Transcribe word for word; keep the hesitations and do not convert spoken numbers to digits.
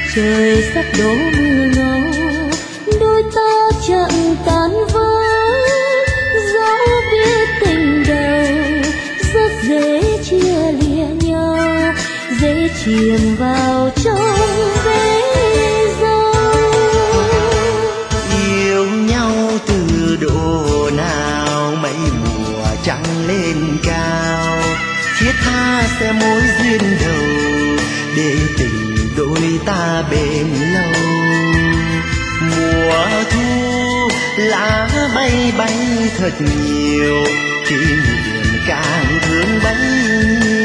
trời sắp đổ mưa ngâu, đôi ta chẳng tan vỡ. Dẫu biết tình đầu rất dễ chia lìa nhau, dễ chìm vào trong vế dâu. Yêu nhau từ độ nào mấy mùa trăng lên cao, thiết tha sẽ mối duyên đầu để tình đôi ta bền lâu. Mùa thu lá bay bay thật nhiều, kỷ niệm càng thương bấy nhiêu.